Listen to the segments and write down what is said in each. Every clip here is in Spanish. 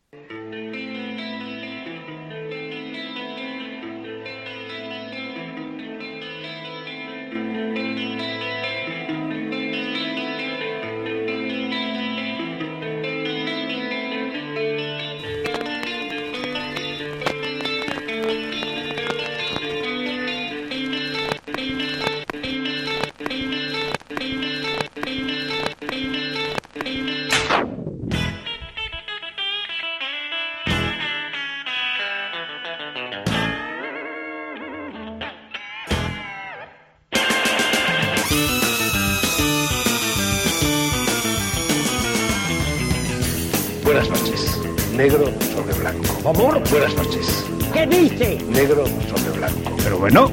Buenas noches. Negro sobre blanco. Amor, buenas noches. ¿Qué dice? Negro sobre blanco. Pero bueno.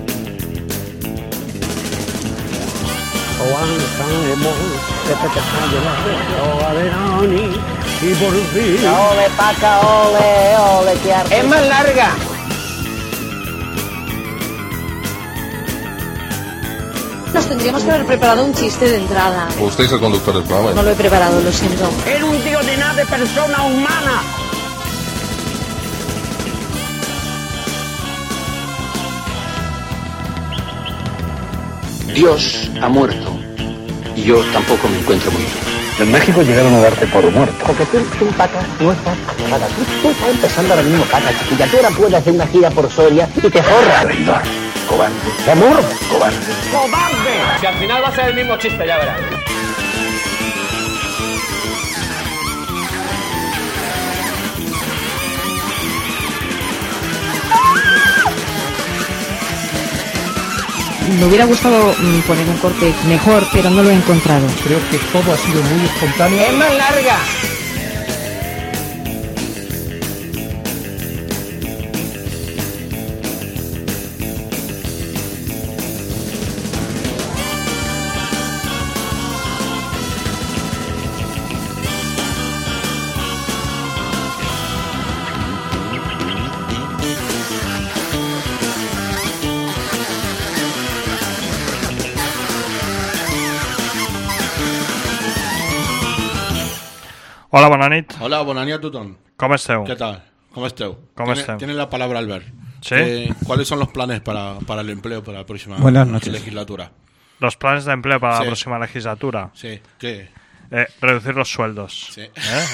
Y por fin. Ole, paca, ole, ole, que arte. Es más larga. Nos tendríamos que haber preparado un chiste de entrada. Usted es el conductor del programa. No lo he preparado, lo siento. Era un tío de nada de persona humana. Dios ha muerto. Y yo tampoco me encuentro muy bien. En México llegaron a darte por muerto. Porque tú paca, no estás paca. Tú estás empezando ahora mismo, paca, chiquilla. Tú ahora puedes hacer una gira por Soria y te forras. Traidor. Cobarde. Amor. Cobarde. ¡Cobarde! Si al final va a ser el mismo chiste, ya verás. Me hubiera gustado poner un corte mejor, pero no lo he encontrado. Creo que todo ha sido muy espontáneo. Es más larga. Hola, bona nit. Hola, bona nit a tothom. Com esteu? ¿Qué tal? ¿Cómo esteu? ¿Cómo esteu? Tiene la palabra Albert. ¿Sí? ¿Cuáles son los planes para el empleo para la próxima Buenas noches. legislatura? Los planes de empleo para Sí. la próxima legislatura. Sí, ¿qué? Reducir los sueldos. Sí.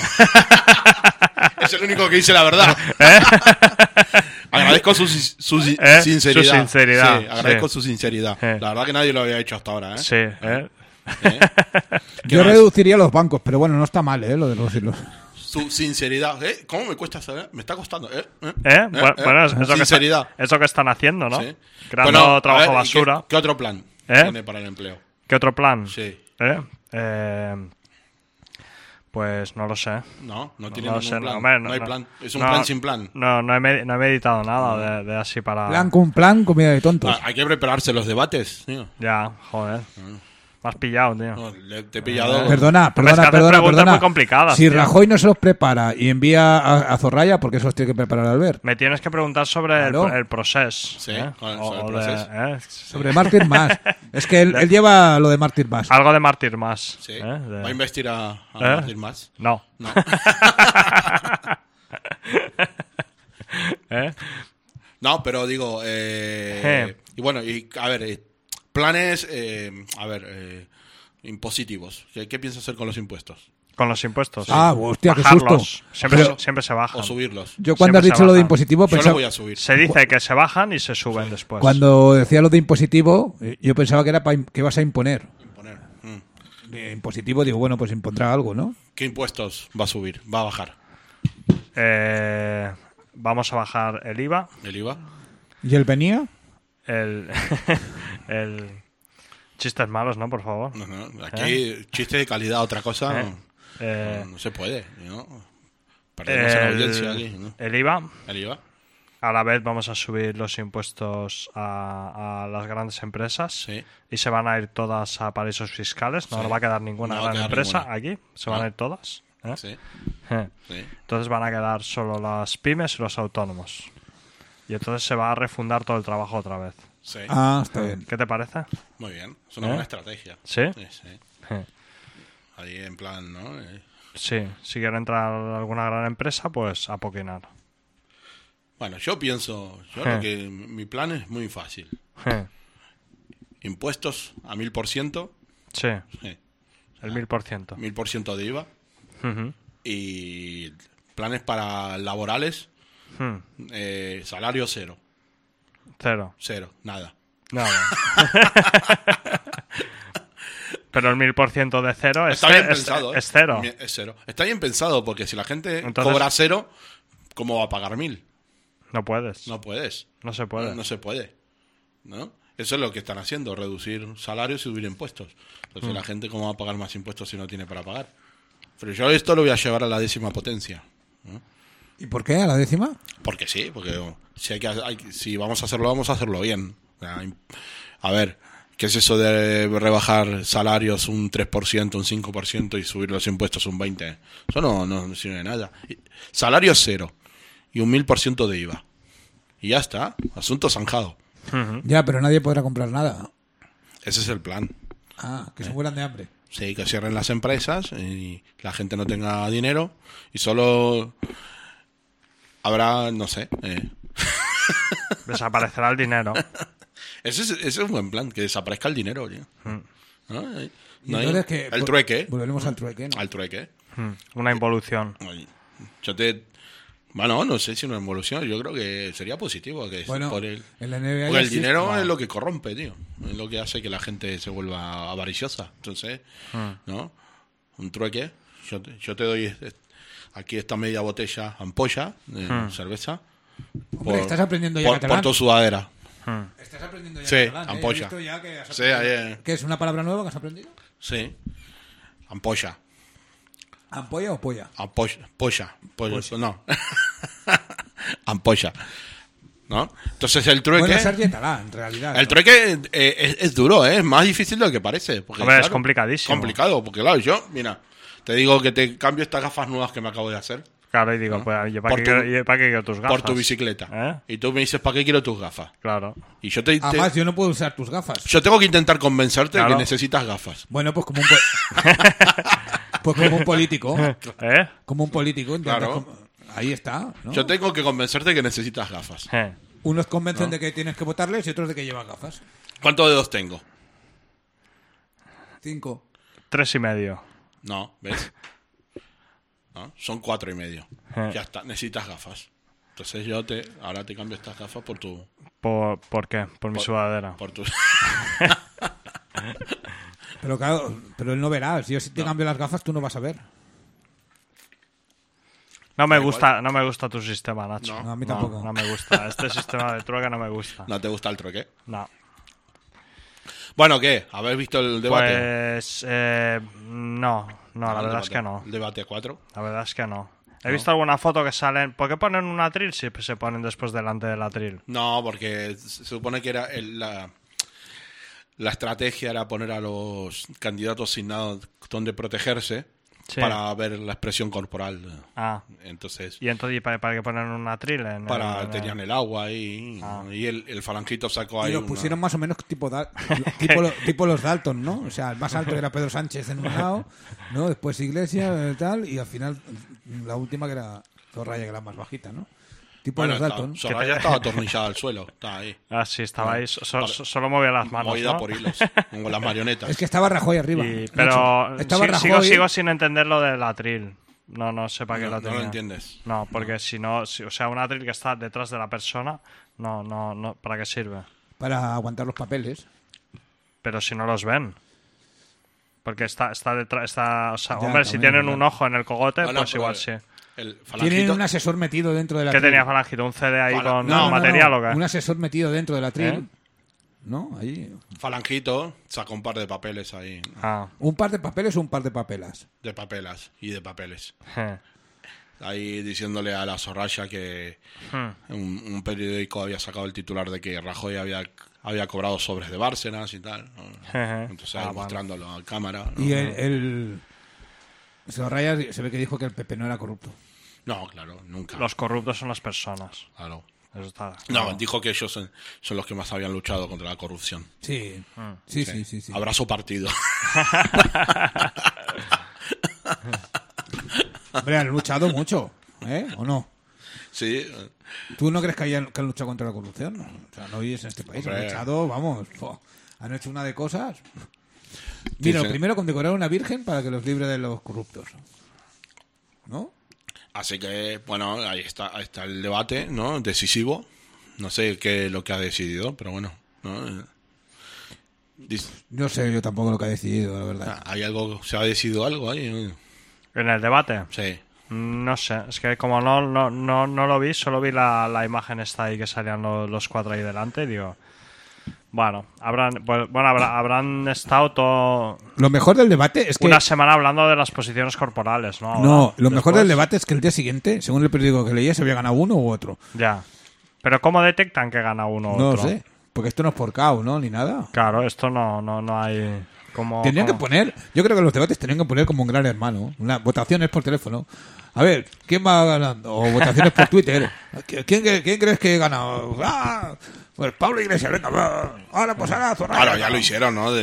Es el único que dice la verdad. Agradezco su sinceridad. Su sinceridad, Sí, agradezco sí. su sinceridad. La verdad que nadie lo había hecho hasta ahora, ¿eh? Sí, ¿eh? ¿Qué Yo más? reduciría los bancos, pero bueno, no está mal, lo de reducirlos. Su sinceridad. ¿Cómo me cuesta saber? Me está costando. Bueno, Sinceridad. eso que están haciendo, ¿no? Sí. Creando Bueno, trabajo a ver, basura. ¿Qué otro plan ¿Eh? tiene para el empleo? ¿Qué otro plan? Sí. Pues no lo sé. No tiene No lo ningún sé, plan. hombre, No hay plan. Es un no, plan sin plan. No he meditado nada de así para... Plan con plan, comida de tontos. Hay que prepararse los debates, tío. Ya, joder. Me has pillado, tío. No, te he pillado. Perdona. Es que haces preguntas muy complicadas, Si tío. Rajoy no se los prepara y envía a Zorraya, ¿por qué se los tiene que preparar Albert? Me tienes que preguntar sobre Claro. el proceso. Sí, sobre el proceso. Sobre Mártir Mas. Es que él lleva lo de Mártir Mas. Algo de Mártir Mas. Sí. ¿Va a investir a Martín más? No. No. No, pero digo... Y bueno, a ver... planes... impositivos. ¿Qué piensas hacer con los impuestos? Con los impuestos. Hostia, qué bajarlos. susto. Siempre se bajan. O subirlos. Yo cuando has Siempre dicho se lo de bajan. impositivo Yo no pensaba... voy a subir. Se dice que se bajan y se suben después. Cuando decía lo de impositivo, yo pensaba que era que vas a imponer. Imponer. De impositivo, digo, bueno, pues impondrá algo, ¿no? ¿Qué impuestos va a subir? ¿Va a bajar? Vamos a bajar el IVA. ¿El IVA? ¿Y él venía? El chistes malos, ¿no? Por favor. No. Aquí chiste de calidad, otra cosa no se puede, ¿no? Perdemos en audiencia aquí, ¿no? El IVA. ¿El IVA? A la vez vamos a subir los impuestos a las grandes empresas. Sí. Y se van a ir todas a paraísos fiscales. No Sí. va a quedar ninguna No va a gran quedar empresa ninguna. aquí. Se van a ir todas. Sí. Sí. Entonces van a quedar solo las pymes y los autónomos. Y entonces se va a refundar todo el trabajo otra vez. Sí. Está bien. ¿Qué te parece? Muy bien. Es una buena estrategia. ¿Sí? Sí. Ahí en plan, ¿no? Sí, si quiere entrar a alguna gran empresa, pues apoquinar. Bueno, yo pienso, lo que mi plan es muy fácil. Impuestos a 1000%. Sí. El 1000%. 1000% de IVA. Y planes para laborales. Salario cero. Cero, nada. Pero el 1000% de cero está bien pensado, es cero. Es cero. Está bien pensado, porque si la gente cobra cero, ¿cómo va a pagar 1000? No puedes. No puedes. No se puede. No se puede. ¿No? Eso es lo que están haciendo, reducir salarios y subir impuestos. Entonces la gente, ¿cómo va a pagar más impuestos si no tiene para pagar? Pero yo esto lo voy a llevar a la 10ª potencia. ¿No? ¿Y por qué a la 10ª? Porque sí, porque si vamos a hacerlo bien. A ver, ¿qué es eso de rebajar salarios un 3%, un 5% y subir los impuestos un 20%? Eso no sirve de nada. Salario cero y un 1000% de IVA. Y ya está, asunto zanjado. Ya, pero nadie podrá comprar nada. Ese es el plan. Que se mueran de hambre. Sí, que cierren las empresas y la gente no tenga dinero y solo habrá, no sé... Desaparecerá el dinero. Ese es un buen plan, que desaparezca el dinero. El trueque. Volveremos al trueque, ¿no? Al trueque. Una involución. Bueno, no sé si una involución. Yo creo que sería positivo. Que bueno, por en la NBA porque el dinero es lo que corrompe, tío. Es lo que hace que la gente se vuelva avariciosa. Entonces, ¿no? Un trueque. Yo te doy aquí esta media botella ampolla de cerveza. Hombre, estás aprendiendo ya catalán. Por tu sudadera. Estás aprendiendo ya catalán. Sí, ampolla. ¿Qué es una palabra nueva que has aprendido? Sí. Ampolla. ¿Ampolla o polla? Polla. No. Ampolla. ¿No? Entonces el trueque... Bueno, es argetalá, en realidad. El trueque es duro, es más difícil de lo que parece. Porque, hombre, es complicadísimo. Complicado, porque claro, yo, mira, te digo que te cambio estas gafas nuevas que me acabo de hacer. Claro, y digo, ¿no? Pues, ¿para qué quiero tus gafas? Por tu bicicleta. Y tú me dices, ¿para qué quiero tus gafas? Claro. Y yo además, yo no puedo usar tus gafas. Yo tengo que intentar convencerte de que necesitas gafas. Bueno, pues como un... Pues como un político. Como un político. Claro. Ahí está, ¿no? Yo tengo que convencerte que necesitas gafas. Unos convencen de que tienes que votarles y otros de que llevan gafas. ¿Cuántos dedos tengo? 5. 3,5. No, ¿ves? ¿No? Son 4,5. Ya está, necesitas gafas. Entonces ahora te cambio estas gafas por tu... ¿Por qué? Por mi sudadera. Por tu... Pero claro, pero él no verá. Si yo te cambio las gafas, tú no vas a ver. No me gusta tu sistema, Nacho. No, a mí tampoco. No me gusta. Este sistema de trueque no me gusta. ¿No te gusta el trueque? No. Bueno, ¿qué? ¿Habéis visto el debate? Pues... no, la verdad es que no. ¿El debate a 4? La verdad es que no. He visto alguna foto que salen... ¿Por qué ponen un atril si se ponen después delante del atril? No, porque se supone que era la estrategia era poner a los candidatos sin nada donde protegerse para ver la expresión corporal. Entonces, ¿y entonces para qué ponen un atril? Tenían el agua ahí y el falangito sacó ahí. Y lo pusieron más o menos tipo los Dalton, ¿no? O sea, el más alto era Pedro Sánchez en un lado, ¿no? Después Iglesias, tal, y al final la última que era Soraya, que era más bajita, ¿no? Tipo los Dalton. Soraya estaba atornillada al suelo, estaba ahí. Sí, estaba ahí. Solo movía las manos, movida, ¿no? Por hilos, como las marionetas. Es que estaba Rajoy arriba. Pero sigo sin entender lo del atril. No sé para qué lo tenía. No lo entiendes. No, porque si no... o sea, un atril que está detrás de la persona, no ¿para qué sirve? Para aguantar los papeles. Pero si no los ven. Porque está detrás... o sea, hombre, si tienen un ojo en el cogote, pues igual sí. Tienen un asesor metido dentro del atril. ¿Qué tenía Falangito? ¿Un CD ahí con material o qué? Un asesor metido dentro del atril. ¿No? Ahí. Falangito sacó un par de papeles ahí. ¿Un par de papeles o un par de papelas? De papelas y de papeles. Ahí diciéndole a la Soraya que un periódico había sacado el titular de que Rajoy había cobrado sobres de Bárcenas y tal, ¿no? Entonces mostrándolo a cámara, ¿no? Y el Soraya se ve que dijo que el PP no era corrupto. No, claro, nunca. Los corruptos son las personas. Claro. Eso está, no, dijo que ellos son los que más habían luchado contra la corrupción. Sí. Sí. Abrazo partido. Hombre, han luchado mucho, ¿o no? Sí. ¿Tú no crees que han luchado contra la corrupción? O sea, no vives en este país. Hombre. Han luchado, vamos, han hecho una de cosas. Mira, Sí. lo primero, condecorar a una virgen para que los libre de los corruptos. ¿No? Así que, bueno, ahí está el debate, ¿no? Decisivo. No sé qué es lo que ha decidido, pero bueno, ¿no? No sé yo tampoco lo que ha decidido, la verdad. ¿Hay algo, se ha decidido algo ahí? ¿En el debate? Sí. No sé, es que como no lo vi, solo vi la imagen esta ahí que salían los cuatro ahí delante y digo... Bueno, habrán estado todo... Lo mejor del debate es que... una semana hablando de las posiciones corporales, ¿no? No, Ahora, lo mejor después- del debate es que el día siguiente, según el periódico que leía, se había ganado uno u otro. Ya. Pero ¿cómo detectan que gana uno u No lo otro? sé, porque esto no es por KO, ¿no? Ni nada. Claro, esto no hay... Tendrían que poner, yo creo que los debates tendrían que poner como un gran hermano, votaciones por teléfono. A ver, ¿quién va ganando? O votaciones por Twitter. ¿Quién crees que ha ganado? ¡Ah! Pues Pablo Iglesias, venga, va. Ahora pues ahora Zorrilla. Claro, ya lo hicieron, ¿no?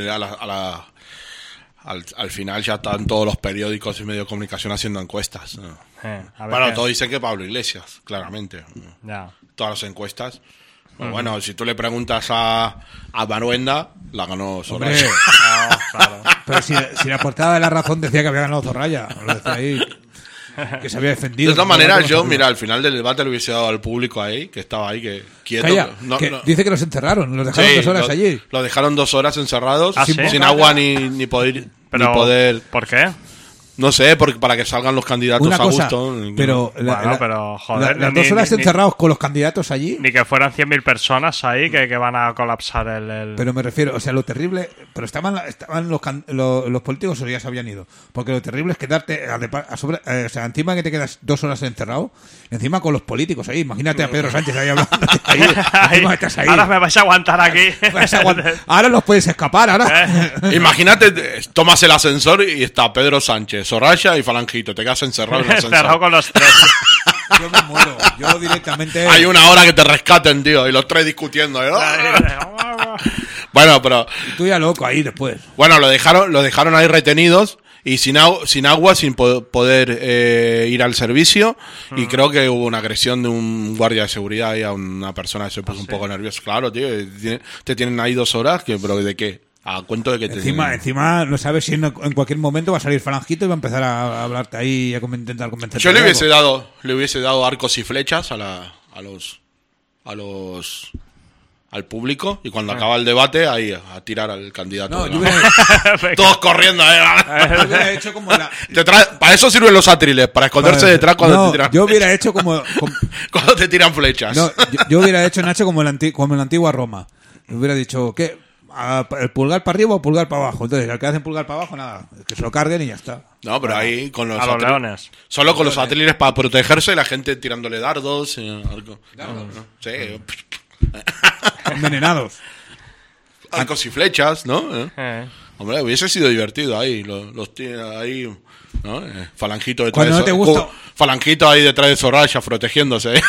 Al final ya están todos los periódicos y medios de comunicación haciendo encuestas, ¿no? a ver Bueno, qué- todos dicen que Pablo Iglesias, claramente. Ya. Todas las encuestas. Pues bueno, si tú le preguntas a Maruenda, la ganó Soraya. Hombre, Claro. pero si la portada de La Razón decía que había ganado Zorrilla, lo decía ahí, que se había defendido. De todas maneras, yo, mira, al final del debate le hubiese dado al público ahí, que estaba ahí, que quieto. Calla, No, que no. dice que los encerraron, los dejaron Sí, 2 horas allí. Lo dejaron 2 horas encerrados, ¿Ah, sí? sin agua ni poder... Pero, ni poder... ¿por qué? No sé, porque para que salgan los candidatos Una a cosa, gusto. pero, Pero, joder, las ni- 2 horas ni- encerrados con los candidatos allí. Ni que fueran 100.000 personas ahí que van a colapsar el... Pero me refiero, o sea, lo terrible, pero estaban los políticos o ya se habían ido, porque lo terrible es quedarte o sea, encima que te quedas 2 horas encerrado, encima con los políticos ahí, imagínate a Pedro Sánchez ahí hablando ahí, encima estás ahí. Ahora me vais a aguantar aquí. Ahora los puedes escapar, ahora. Imagínate, tomas el ascensor y está Pedro Sánchez, Soraya y Falangito. Te quedas encerrado en el ascensor. Cerrado con los tres. Yo me muero, yo directamente. Hay una hora que te rescaten, tío, y los tres discutiendo. ¿eh? Bueno, pero... Y tú ya loco ahí después. Bueno, lo dejaron ahí retenidos y sin agua, sin poder ir al servicio. Y creo que hubo una agresión de un guardia de seguridad ahí a una persona que se puso un poco nervioso. Claro, tío, te tienen ahí 2 horas, pero ¿de qué? ¿A cuento de que Encima no sabes si en cualquier momento va a salir Falangito y va a empezar a hablarte ahí y a intentar convencerte. Yo le de algo. hubiese dado arcos y flechas al público, y cuando acaba el debate ahí a tirar al candidato. No, ¿no? yo hubiera, Todos corriendo, yo hubiera hecho como la. para eso sirven los atriles, para esconderse detrás cuando No, te tiran yo hubiera hecho como cuando te tiran flechas. no, yo hubiera hecho, Nacho, como en la antigua Roma. Hubiera dicho que el pulgar para arriba o pulgar para abajo. Entonces, al que hacen pulgar para abajo, nada, que se lo carguen y ya está. No, pero ahí con los A los leones. Solo con los atriles para protegerse y la gente tirándole dardos. Sí, Envenenados. arcos y flechas, ¿no? Hombre, hubiese sido divertido ahí. Los ahí, ¿no? Falangito detrás Cuando no te gusta- Falangito ahí detrás de Soraya protegiéndose.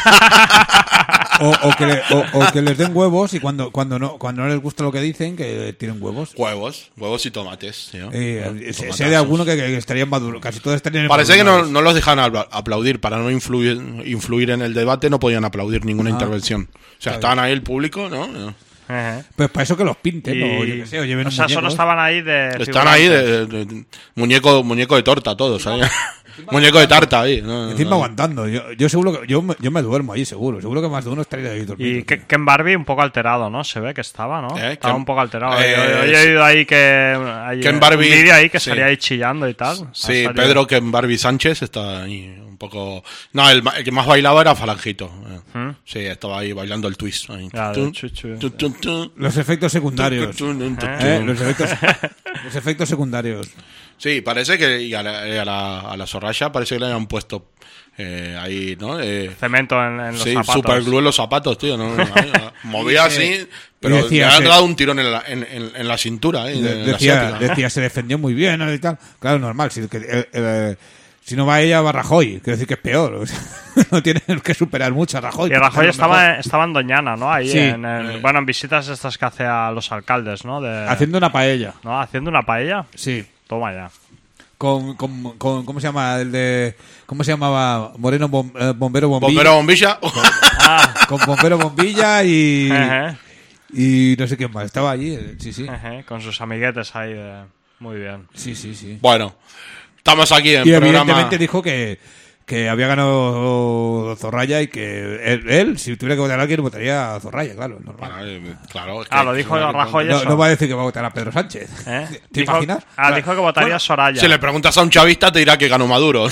O que les den huevos y cuando no les gusta lo que dicen, que tiren huevos. Huevos y tomates. ¿no? Sé de alguno que estarían maduros. Casi todos estarían Parece que madurados. no los dejan aplaudir. Para no influir en el debate, no podían aplaudir ninguna intervención. O sea, estaban ahí el público, ¿no? Pues para eso que los pinten, o yo qué sé, o lleven o sea, solo muñecos. estaban ahí de... Están ahí de muñeco de torta todos. ¿sabes? Muñeco de tarta ahí. No, Encima no. aguantando. Yo seguro que yo me duermo ahí, seguro. Seguro que más de uno estaría ahí dormido. Y Ken Barbie un poco alterado, ¿no? Se ve que estaba, ¿no? Estaba Ken- un poco alterado. eh, Hoy he oído ahí que... Hay Ken un Barbie, vídeo ahí que sí. salía ahí chillando y tal. Sí, Ha salido- Pedro que en Barbie Sánchez está ahí un poco... No, el que más bailaba era Falangito. Sí, estaba ahí bailando el twist. Ahí. Ya, Tun, chuchu. tun, tun, tun. Los efectos secundarios. Tun, tun, tun, Los efectos secundarios. Sí, parece que y a la Soraya parece que le habían puesto ahí, ¿no? Cemento en los Sí, zapatos. superglue en los zapatos, tío. ¿no? Movía así, pero y decía, le han sí. dado un tirón en la cintura. En la asiática, ¿no? Decía, se defendió muy bien y tal. Claro, normal. Si no va ella, va Rajoy. Quiero decir que es peor. O sea, no tiene que superar mucho a Rajoy. Y Rajoy porque es lo mejor. estaba en Doñana, ¿no? Ahí Sí. bueno, en visitas estas que hace a los alcaldes, ¿no? Haciendo una paella. ¿No? Haciendo una paella. Sí. Toma ya. con ¿cómo se llama? ¿Cómo se llamaba? Moreno Bombero Bombilla. Bombero Bombilla. Con Bombero Bombilla y... Ejé. Y no sé quién más. Estaba allí, sí. Ejé, con sus amiguetes ahí. Muy bien. Sí. Bueno, estamos aquí en Y programa... evidentemente dijo que había ganado Zorraya y que él, si tuviera que votar a alguien, votaría a Zorraya, claro. Normal. Bueno, claro, es Lo dijo Rajoy No, eso. no va a decir que va a votar a Pedro Sánchez. ¿Te Dijo- imaginas? dijo que votaría a Soraya. Si le preguntas a un chavista te dirá que ganó Maduro.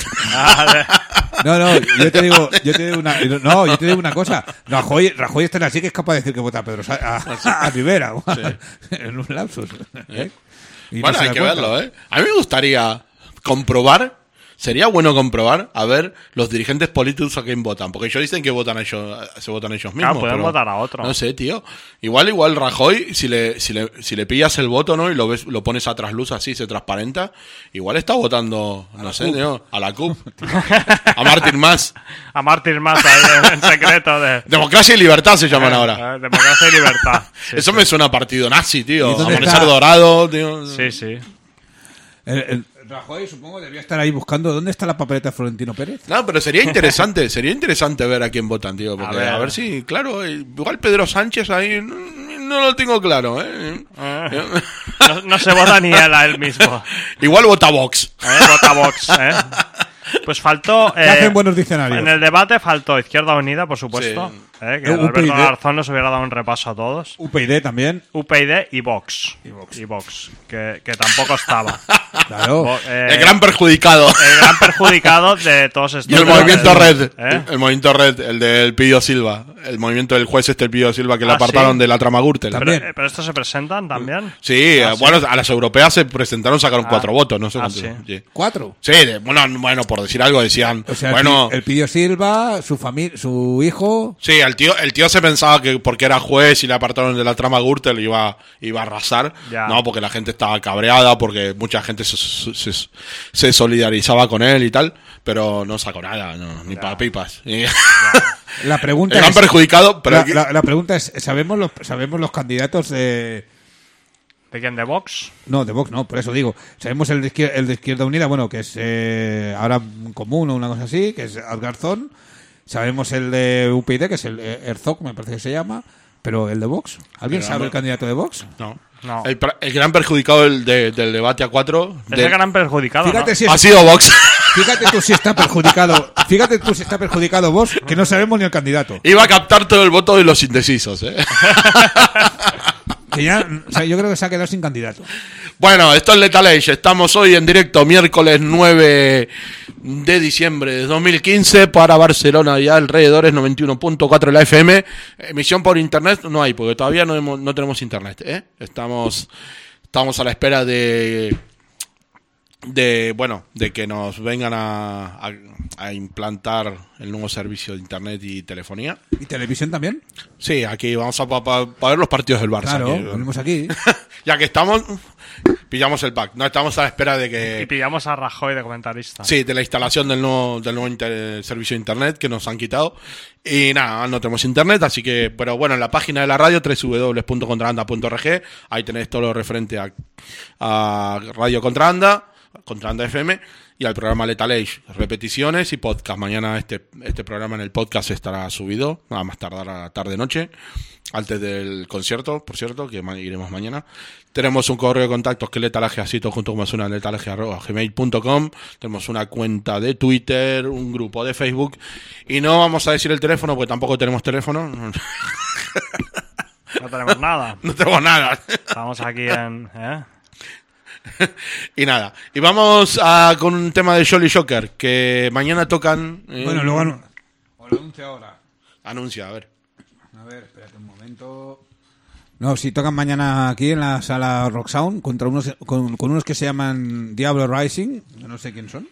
No, yo te digo una cosa. Rajoy está en así que es capaz de decir que vota a Pedro a Rivera. En un lapsus. Y no Bueno, se hay da que cuenta. verlo, ¿eh? A mí me gustaría comprobar, sería bueno comprobar, a ver los dirigentes políticos a quién votan. Porque ellos dicen que votan ellos, se votan ellos mismos. pueden pero votar a otro. No sé, tío. Igual Rajoy, si le pillas el voto, ¿no? Y lo pones a trasluz así, se transparenta, igual está votando, no sé, tío, a la CUP. A Martín Mas. A Martín Mas ahí en secreto de... Democracia y Libertad se llaman ahora. Democracia y libertad. Sí, Eso me suena a partido nazi, tío. ¿Y dónde Amanecer está? dorado, tío. Sí. El Rajoy, supongo, debía estar ahí buscando dónde está la papeleta de Florentino Pérez. No, pero sería interesante ver a quién votan, tío. Porque a ver si, claro, igual Pedro Sánchez ahí no lo tengo claro, ¿eh? No se vota ni él a él mismo. Igual vota Vox. Vota Vox, Pues faltó... ¿Qué hacen buenos diccionarios? En el debate faltó Izquierda Unida, por supuesto. Sí. Que Alberto UPyD. Garzón nos hubiera dado un repaso a todos. UPyD también. UPyD y Vox. Que tampoco estaba. Claro. El gran perjudicado. El gran perjudicado de todos estos... Y el movimiento Red. ¿Eh? El movimiento Red, el del Pidio Silva. El movimiento del juez el Pidio Silva que le Ah, apartaron ¿sí? de la trama Gürtel. También. Pero estos se presentan también. Sí, Ah, bueno, a las europeas se presentaron, sacaron 4 votos, no sé Ah, cuántos. sí. Sí. 4. Sí, bueno, por decir algo decían, O sea, bueno, el Pidio Silva, su familia, su hijo. sí, el tío se pensaba que porque era juez y le apartaron de la trama Gürtel iba a arrasar, Ya. no, porque la gente estaba cabreada, porque mucha gente se solidarizaba con él y tal, pero no sacó nada, no, ni para pipas. Y- La pregunta el gran es, perjudicado, pero la pregunta es, ¿sabemos los candidatos de... ¿De quién? ¿De Vox? No, de Vox no, por eso digo. Sabemos el de Izquierda Unida, bueno, que es ahora común o una cosa así, que es Garzón. Sabemos el de UPyD, que es el Herzog, me parece que se llama. Pero el de Vox, ¿alguien Pero sabe no. el candidato de Vox? no. No. El gran perjudicado del debate a 4 Es el gran perjudicado, Fíjate ¿no? si ha es, sido Vox. fíjate tú si está perjudicado. Fíjate tú si está perjudicado Vox, que no sabemos ni el candidato. Iba a captar todo el voto de los indecisos, Que ya, o sea, yo creo que se ha quedado sin candidato. Bueno, esto es Lethal Age. Estamos hoy en directo, miércoles 9 de diciembre de 2015 para Barcelona y alrededores, 91.4 la FM. Emisión por internet no hay, porque todavía no tenemos internet, ¿eh? Estamos a la espera de que nos vengan a implantar el nuevo servicio de internet y telefonía. ¿Y televisión también? Sí, aquí vamos a ver los partidos del Barça. Claro, aquí. venimos aquí. Ya que estamos, pillamos el pack. No estamos a la espera de Y que... pillamos a Rajoy de comentarista. Sí, de la instalación del nuevo servicio de internet que nos han quitado. Y nada, no tenemos internet, así que... Pero bueno, en la página de la radio, www.contraanda.org, ahí tenéis todo lo referente a Radio Contraanda FM, y al programa Lethal Age, repeticiones y podcast. Mañana este programa en el podcast estará subido, nada más tardar a tarde-noche, antes del concierto, por cierto, que iremos mañana. Tenemos un correo de contactos que es letalage, así todo junto como suena, letalage@gmail.com. Tenemos una cuenta de Twitter, un grupo de Facebook, y no vamos a decir el teléfono porque tampoco tenemos teléfono. No tenemos nada. No tenemos nada. Estamos aquí en... Y nada, y vamos con un tema de Jolly Joker, que mañana tocan... Bueno, luego os lo anuncio ahora. Anuncia, a ver. A ver, espérate un momento. No, si tocan mañana aquí en la sala Rock Sound contra con unos que se llaman Diablo Rising. Yo no sé quién son.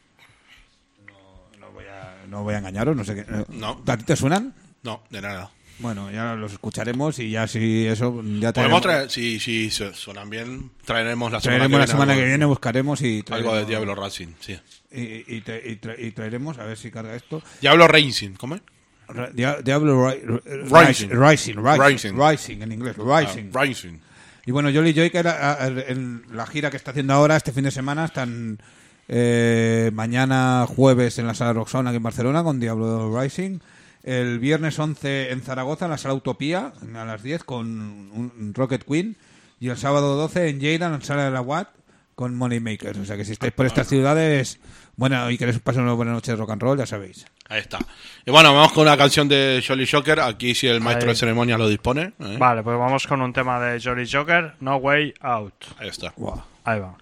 No voy a engañaros, no sé qué. No. ¿A ti te suenan? No, de nada. Bueno, ya los escucharemos y ya si eso ya Podemos traer, si suenan bien, traeremos la semana que viene. viene, buscaremos y Algo traeremos, de Diablo Racing, sí. y traeremos, a ver si carga esto. Diablo Racing, ¿cómo es? Diablo Rising. Rising en inglés, Rising. Racing. Y bueno, Jolly Joy, que era en la gira que está haciendo ahora, este fin de semana, están Mañana jueves en la Sala Roxana aquí en Barcelona con Diablo Rising. El viernes 11 en Zaragoza en la Sala Utopía a las 10 con un Rocket Queen. Y el sábado 12 en Lleida en la Sala de la Watt con Moneymakers. O sea que si estáis por estas ciudades, bueno, y queréis pasar una buena noche de rock and roll, ya sabéis. Ahí está. Y bueno, vamos con una canción de Jolly Joker. Aquí si el maestro de ceremonia lo dispone. Vale, pues vamos con un tema de Jolly Joker, No Way Out. Ahí está. Wow. Ahí va.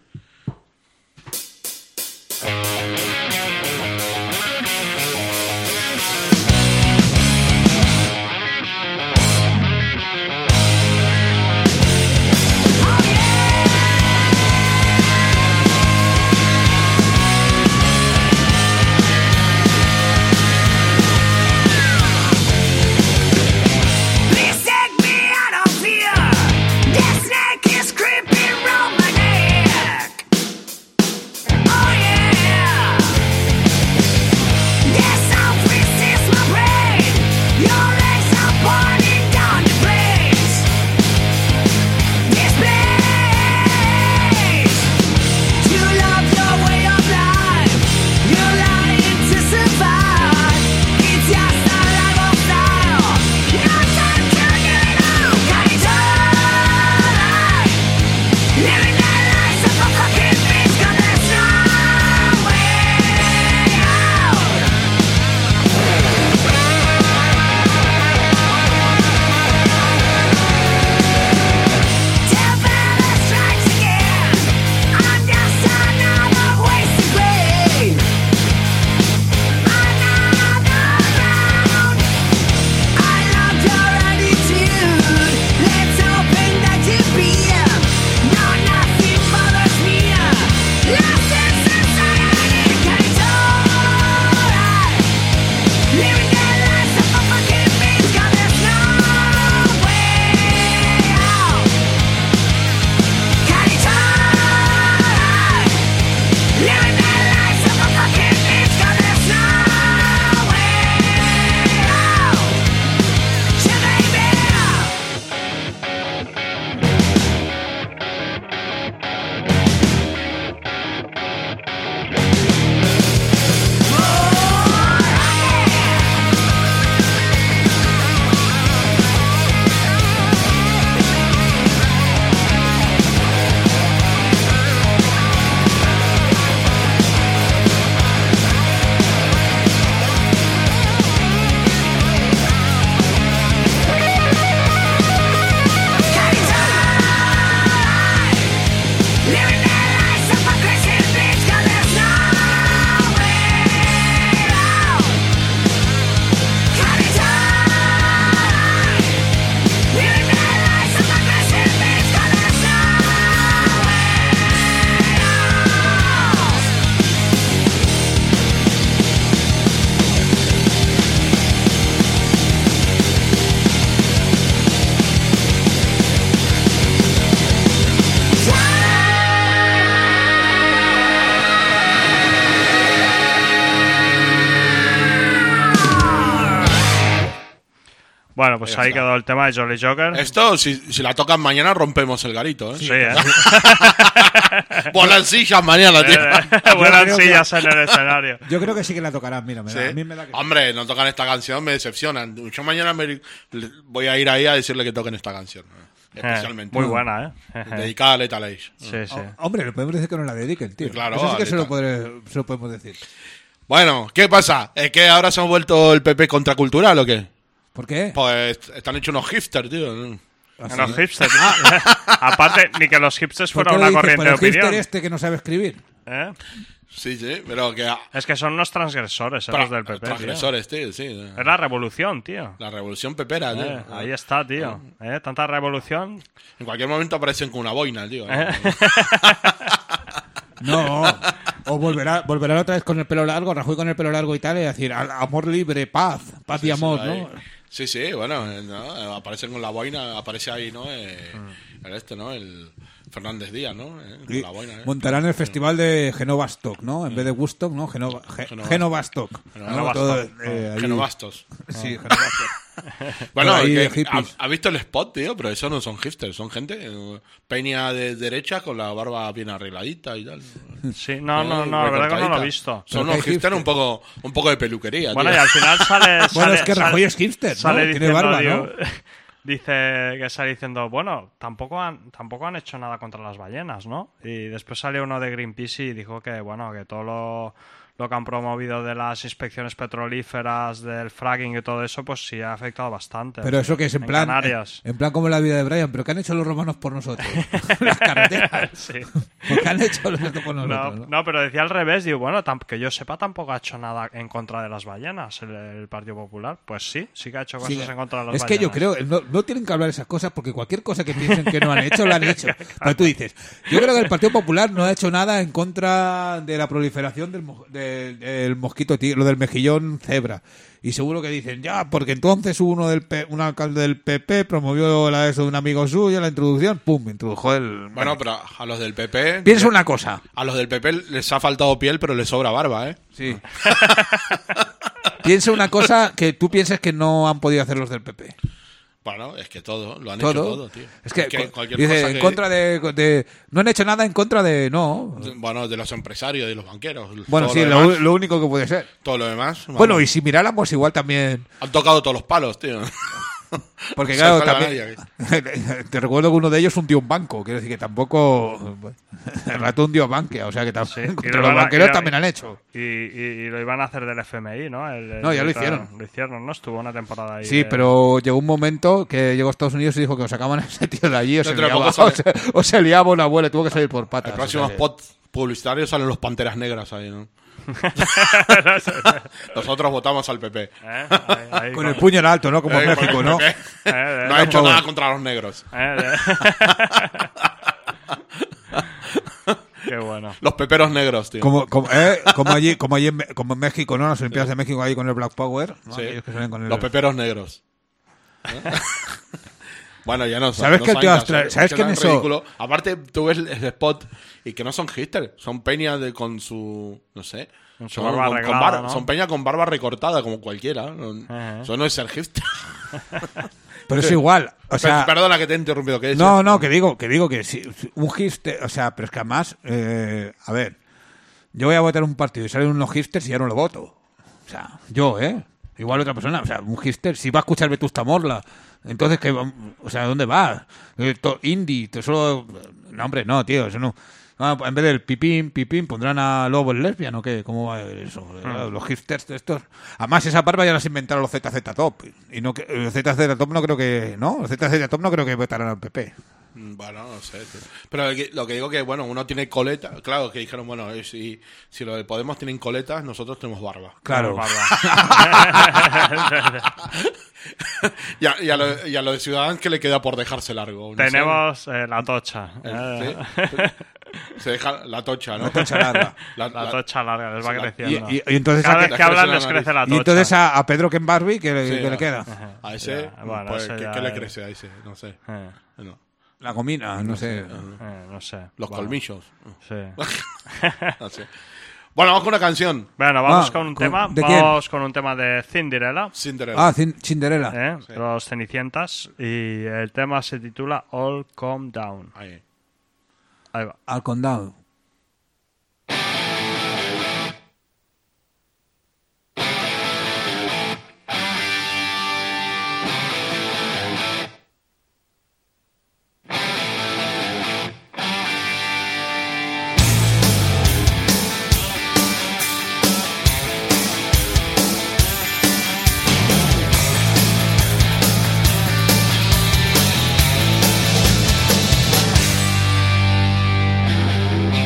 Bueno, pues ahí quedó el tema de Jolly Joker. Esto, si la tocan mañana, rompemos el garito, ¿eh? Sí, ¿eh? Vuelan sillas mañana, tío. Vuelan sillas en el escenario. Yo creo que sí que la tocarán, mira, ¿Sí? a mí me da que... Hombre, no tocan esta canción, me decepcionan. Yo mañana voy a ir ahí a decirle que toquen esta canción. Especialmente. Muy buena, ¿eh? Dedicada a Lethal Age. Sí, sí. Hombre, le podemos decir que no la dediquen, tío. Claro, eso sí que se lo Lethal. podemos decir. Bueno, ¿qué pasa? ¿Es que ahora se han vuelto el PP contracultural o qué? ¿Por qué? Pues están hechos unos hipsters, tío. ¿Ah, los hipsters. Aparte, ni que los hipsters fueran una corriente de ¿Por el opinión. hipster este que no sabe escribir? ¿Eh? Sí, pero que... Es que son unos transgresores, los del PP. Transgresores, tío, sí. Es la revolución, tío. La revolución pepera, tío. Ahí está, tío. Tanta revolución. En cualquier momento aparecen con una boina, tío. No, o volverá otra vez con el pelo largo, Rajoy con el pelo largo y tal, y decir amor libre, paz y amor, ¿no? Sí, bueno, ¿no? Aparecen con la boina, aparece ahí, ¿no? El Fernández Díaz, ¿no? Con la boina, Montarán el festival de Genovastok, ¿no? En vez de Woodstock, ¿no? Genovastok. Genovastos. Sí, Genovastok. Bueno, Ahí de que- hippies. ¿ha visto el spot, tío? Pero eso no son hipsters, son gente peña de derecha con la barba bien arregladita y tal. Sí, no, la verdad que no lo he visto. Son Pero unos que hay hipsters un poco de peluquería, Bueno, y tío. al final sale... Bueno, es que Rajoy es hipster, ¿no? sale Tiene diciendo, barba, digo, ¿no? Dice que sale diciendo, bueno, tampoco han hecho nada contra las ballenas, ¿no? Y después salió uno de Greenpeace y dijo que, bueno, que todo lo que han promovido de las inspecciones petrolíferas, del fracking y todo eso, pues sí ha afectado bastante. Pero eso que es en plan, Canarias. en plan como la vida de Brian, pero ¿qué han hecho los romanos por nosotros? Las carreteras. Sí. ¿Qué han hecho esto por nosotros? No, pero decía al revés, digo, bueno, que yo sepa tampoco ha hecho nada en contra de las ballenas el Partido Popular. Pues sí que ha hecho cosas Sí, en contra de las es ballenas. que yo creo, no tienen que hablar esas cosas porque cualquier cosa que piensen que no han hecho, la han hecho. Pero tú dices, yo creo que el Partido Popular no ha hecho nada en contra de la proliferación del mosquito tigre, lo del mejillón cebra. Y seguro que dicen, ya, porque entonces hubo un alcalde del PP, promovió eso de un amigo suyo, la introducción, pum, introdujo el... Bueno, pero a los del PP... Piensa una cosa. A los del PP les ha faltado piel, pero les sobra barba, ¿eh? Sí. Piensa una cosa que tú pienses que no han podido hacer los del PP. Bueno, es que lo han hecho todo, tío. Es que, cualquier dice, cosa en que- contra de... No han hecho nada en contra de... No. Bueno, de los empresarios, de los banqueros. Bueno, todo sí, lo demás, lo único que puede ser. todo lo demás. vamos. Bueno, y si miráramos igual también... Han tocado todos los palos, tío. Porque Se claro, fue la también... Te recuerdo que uno de ellos hundió un banco. Quiero decir que tampoco... El rato hundió Bankia. O sea que Sí, también y contra lo los van a- banqueros y- también han hecho. Y lo iban a hacer del FMI, ¿no? No, ya lo hicieron. Lo hicieron, ¿no? Estuvo una temporada ahí. Sí, pero llegó un momento que llegó a Estados Unidos y dijo que o sacaban a ese tío de allí o se Dentro de liaba, poco sale- o se liaba una abuela y tuvo que salir por patas. El próximo o sea que- spot publicitario salen los Panteras Negras ahí, ¿no? Nosotros votamos al PP. Ahí Con el puño en alto, ¿no? Como en Con el México, ¿no? PP. No ha hecho nada contra los negros. Qué bueno. Los peperos negros, tío. Como allí como en México, ¿no? Las Olimpiadas de México ahí con el Black Power, ¿no? Sí. Aquellos que salen con el... Los peperos negros. ¿Eh? Bueno, ya no son. ¿Sabes no que el saben tío qué Australia- hacer, ¿sabes es que en tan eso- ridículo. Aparte, tú ves el spot y que no son hipsters, son peña con su. No sé. Con su barba arreglada, barba, ¿no? Son peña con barba recortada, como cualquiera. Eso no es ser hipster. Pero es igual, o sea... Perdona que te he interrumpido. ¿Qué dices? No, que digo que si un hipster, o sea, pero es que además, a ver, yo voy a votar un partido y salen unos hipsters y ya no lo voto. O sea, yo, igual otra persona, o sea, un hipster, si va a escuchar Vetusta Morla, entonces, o sea, ¿dónde va? Indie, solo... No, hombre, no, tío, eso no... Ah, en vez del pipín, pondrán a Lobo el lesbian o qué, ¿cómo va eso? Los hipsters estos. Además, esa barba ya las inventaron los ZZ Top. Y no que los ZZ Top no creo que. ¿No? Los ZZ Top no creo que votaran al PP. Bueno, no sé, tío. Pero lo que digo que, bueno, uno tiene coleta. Claro, que dijeron, bueno, si lo de Podemos tienen coletas, nosotros tenemos barba. Claro. y a lo de Ciudadanos que le queda por dejarse largo. No sé. Tenemos la tocha. Sí. Se deja la tocha, ¿no? La tocha larga. La tocha larga, les va Sí, creciendo. Y entonces Cada a, vez que hablan les crece la tocha. y entonces a Pedro Ken Barbie, que Sí, le queda. A ese, Ya, bueno, pues, ese ya ¿qué le es- crece a ese? No sé. No. La gomina, no sé. No sé. Los Bueno, colmillos. Sí. No sé. Bueno, vamos con una canción. Bueno, vamos Ah, con un ¿con- tema. de quién? Vamos con un tema de Cinderella. Cinderella. Ah, Cinderella. Los Cenicientas. Y el tema se titula All Calm Down. Ahí. Ahí va. Al condado. All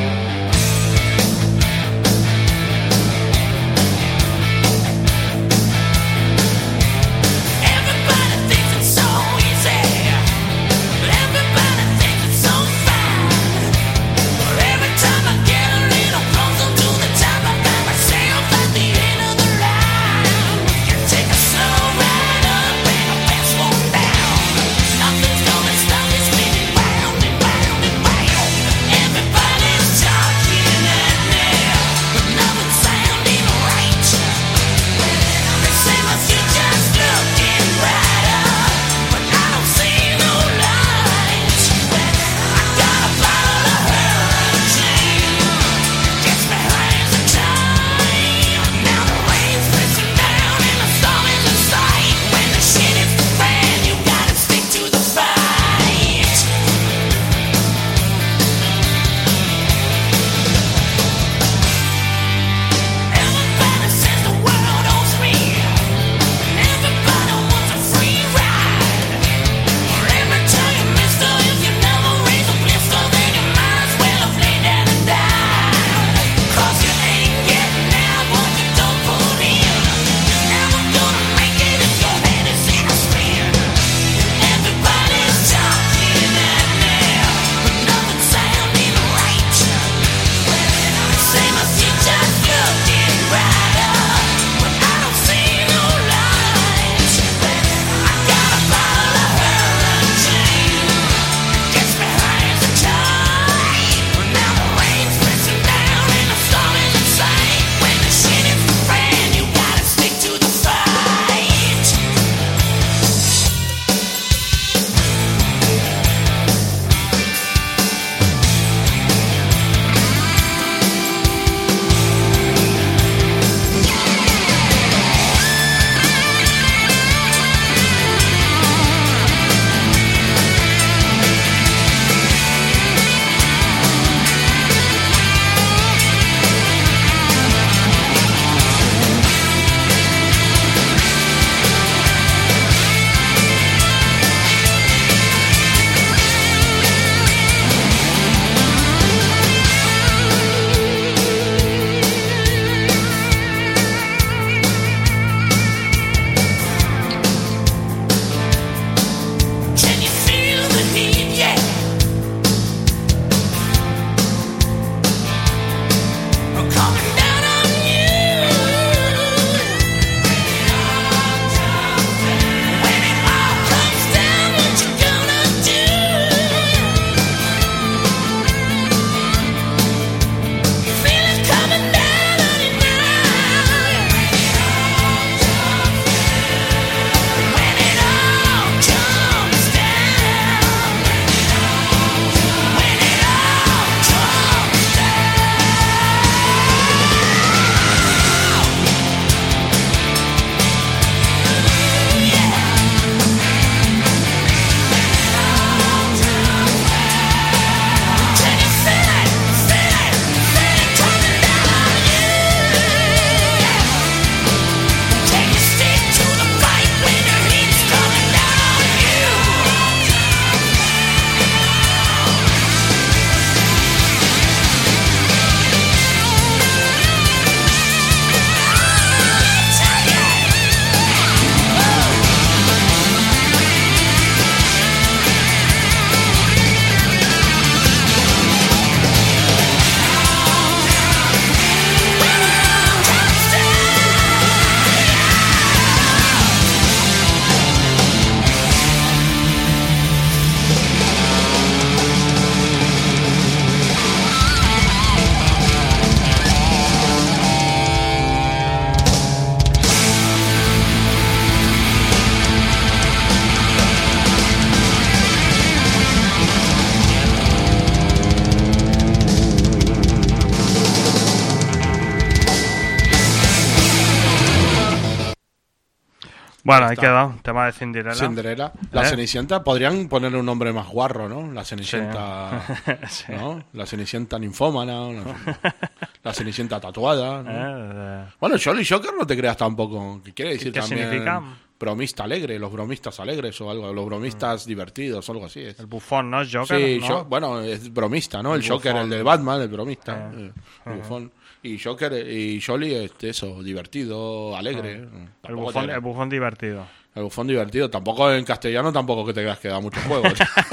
Bueno, Ya ahí está. queda. Tema de Cinderella. Cinderella. La ¿Eh? Cenicienta, podrían ponerle un nombre más guarro, ¿no? La Cenicienta, Sí. ¿no? La Cenicienta ninfómana, la Cenicienta tatuada, ¿no? Bueno, Jolly Joker no te creas tampoco. ¿Qué quiere decir ¿Qué también? significa? Bromista alegre, los bromistas alegres o algo, los bromistas divertidos o algo así. Es. El bufón, ¿no? Joker, Sí, ¿no? bueno, es bromista, ¿no? El Joker, bufón. el de Batman, el bromista, el bufón. Y Joker y Jolly, eso, divertido, alegre. El Tampoco bufón, te- el bufón divertido. el bufón divertido. Tampoco en castellano, tampoco que te creas que da muchos juegos.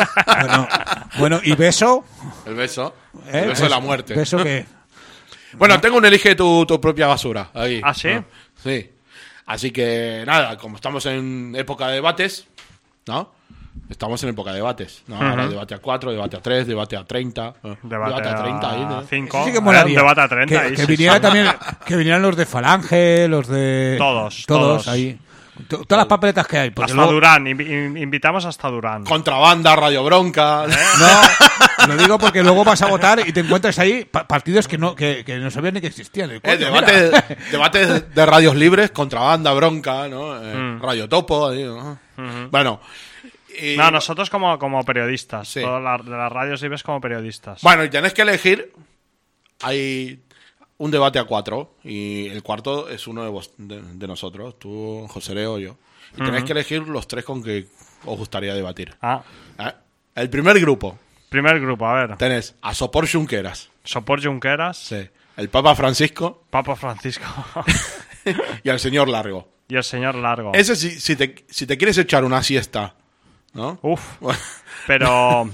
Bueno, ¿y beso? El beso. ¿Eh? El beso de la muerte. ¿Beso qué? Bueno, tengo un elige tu propia basura. Ahí. ¿Ah, sí? Sí. Así que, nada, como estamos en época de debates, ¿no? Estamos en época de debates. ¿no? Ahora debate a 4, debate a 3, debate a 30. Debate a 30 ahí, ¿no? 5. Eso sí que molaría. Debate a 30. ahí, Que sí, viniera sí. también, que vinieran los de Falange, los de... Todos. ahí. Todas las papeletas que hay. porque Hasta luego- Durán. Invitamos hasta Durán. Contrabanda, Radio Bronca. No, lo digo porque luego vas a votar y te encuentras ahí partidos que no sabías ni que existían. Coño, Debate, mira. debates de radios libres, contrabanda, bronca, ¿no? Radio Topo. Ahí, ¿no? Bueno. y- No, nosotros como periodistas. Sí. Todas las radios libres como periodistas. Bueno, y tenés que elegir. Hay un debate a 4 y el cuarto es uno de nosotros, tú, José Leo, yo. Y tenéis que elegir los 3 con que os gustaría debatir. Ah, ¿Eh? El primer grupo primer grupo, a ver. tenés a Sopor Junqueras, Sopor Junqueras, sí, el Papa Francisco Papa Francisco y al señor Largo. y el señor Largo. Ese si te quieres echar una siesta, ¿no? Uf, pero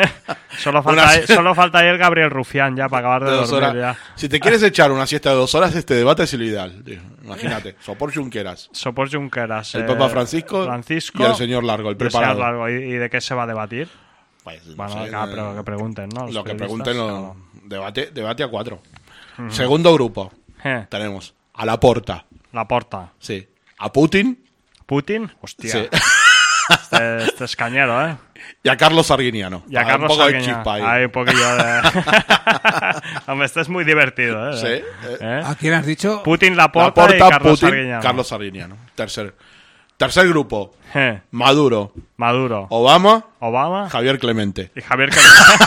solo falta ahí el Gabriel Rufián ya para acabar de De 2 dormir horas. ya. Si te quieres echar una siesta de 2 horas, este debate es el ideal. Tío. Imagínate, Sopor Junqueras, Sopor Junqueras. el Papa Francisco y el señor Largo, el y el señor preparado. Largo. ¿Y de qué se va a debatir? Pues, no Bueno, sé, pero que pregunten, ¿no? Los lo que periodistas, pregunten, claro. debate a 4. Segundo grupo, tenemos a Laporta, Laporta. sí, a Putin, Putin, hostia. sí, Este es cañero, ¿eh? y a Carlos Arguiniano. Y a Para Carlos un poco de Arguiñano. chispa ahí. Hay un poquillo de... Hombre, este es muy divertido, ¿eh? Sí, ¿Eh? ¿A quién has dicho? Putin, Laporta, y Laporta, Carlos Putin, Arguiñano. Carlos Arguiniano. Tercer grupo, Eh, Maduro, Maduro, Obama, Obama Javier Clemente. y Javier Clemente.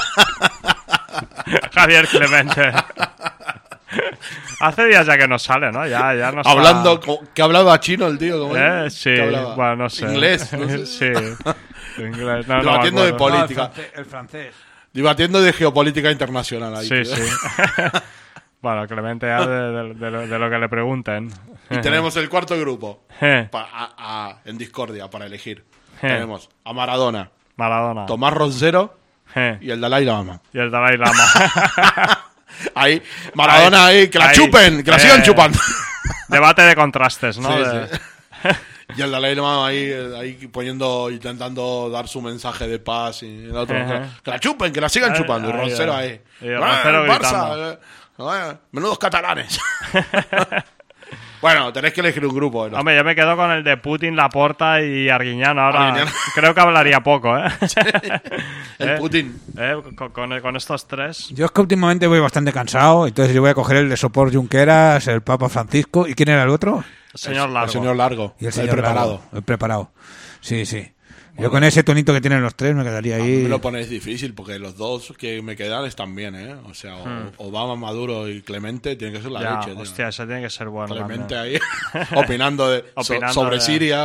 Javier Clemente. Hace días ya que no sale, ¿no? Ya no está... Hablando, que hablaba chino el tío. ¿cómo es? Sí, ¿Qué hablaba? bueno, no sé. Inglés, no sé. Sí. Inglés, no, Debatiendo me de acuerdo. política. El francés. Debatiendo de geopolítica internacional ahí. Sí, tío. sí. Bueno, Clemente ya de lo que le pregunten. Y tenemos el cuarto grupo Eh, en discordia para elegir. Eh. Tenemos a Maradona, Maradona. Tomás Roncero Eh, y el Dalai Lama. y el Dalai Lama. Ahí, Maradona ahí, que la ahí. chupen, que la sigan chupando. Debate de contrastes, ¿no? Sí, De- sí. Y el Dalai Lama ahí intentando dar su mensaje de paz y el otro, Ajá. que la chupen, que la sigan Ay, chupando. Y ay, Roncero ay. ahí. Y el Roncero Barça, menudos catalanes. Bueno, tenéis que elegir un grupo. ¿no? Hombre, yo me quedo con el de Putin, Laporta y Arguiñano. Ahora Arguiñano. creo que hablaría poco, ¿eh? El Putin. Con estos 3. Yo es que últimamente voy bastante cansado, entonces yo voy a coger el de Sopor Junqueras, el Papa Francisco. ¿Y quién era el otro? Señor Largo. El señor Largo. Y el el señor preparado. Largo, el preparado. Sí, sí. Yo con ese tonito que tienen los 3 me quedaría A mí ahí. me lo ponéis difícil porque los dos que me quedan están bien, ¿eh? O sea, Obama, Maduro y Clemente tienen que ser la Ya, leche. tío. hostia, ese tiene que ser bueno. Clemente también. ahí opinando, sobre de- Siria.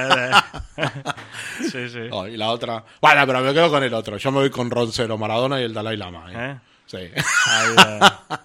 Sí, sí. Oh, y la otra. Bueno, pero me quedo con el otro. Yo me voy con Roncero, Maradona y el Dalai Lama. ¿Eh? Sí. Ahí,